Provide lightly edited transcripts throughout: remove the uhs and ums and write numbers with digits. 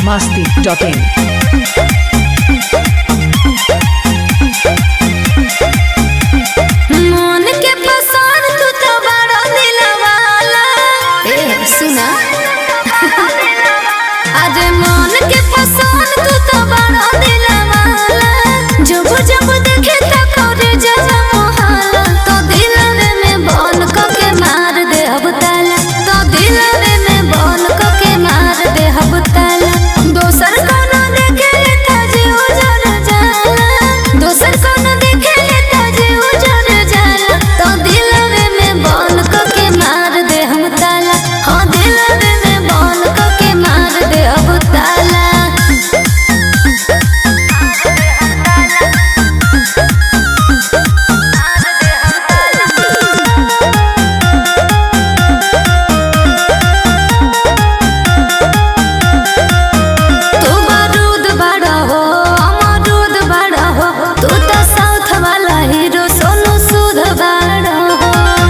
biharmasti.in मन के पसंद तू तो बड़ा दिलवाला सुना आज मन के पसंद तू तो बड़ा दिलवाला जब जब देखे तो करे जब मोहाला तो दिलवे में बन के मार दे अब ताला तो दिलवे में बन के मार दे अब ताला दोसर कोनो देखे लेता जे उजर जाला दोसर कोनो देखे लेता जे उजर जाला तो दिलवे में बन के मार दे हम ताला हाँ दिलवे में बन के मार दे अब ताला तू बारूद बड़ा हो अमरूद बड़ा हो तू तो साउथ वाला हीरो सोनू सूद बड़ा हो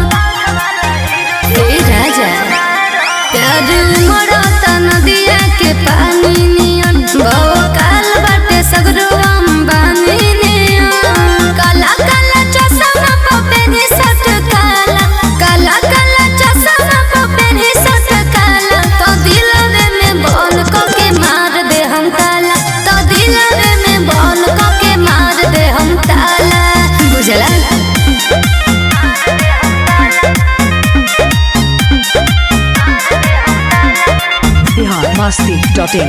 ए राजा प्यार मरता नदिया के पानी नियन बहु काल बाटे सगरो अंबानी नियन काला काला चश्मा पपेनी सट काला काला काला चश्मा पपेनी सट काला तो दिलवे में बन के मार दे हम ताला तो दिलवे में बन के मार दे हम ताला बुझला biharmasti.in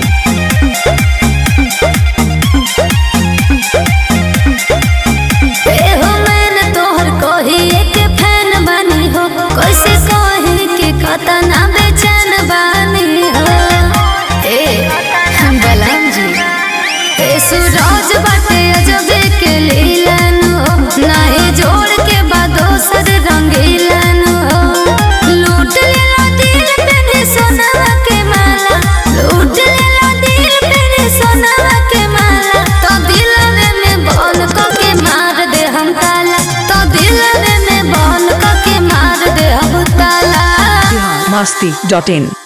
हो मैंने तोहर कही एक फैन बानी हो कैसे कही के कतना बेचैन बानी हो ए बलम जी ए सूरज बाटे अजबे के लीलन हो नाही जोड़ के बाद दोसर रंगीलन हो लूट लेला दिल पे सोना के माला लूट लेला दिल पे सोना के माला तो दिलवे में बन के मार दे हम ताला तो दिलवे में बन के मार दे हम ताला biharmasti.in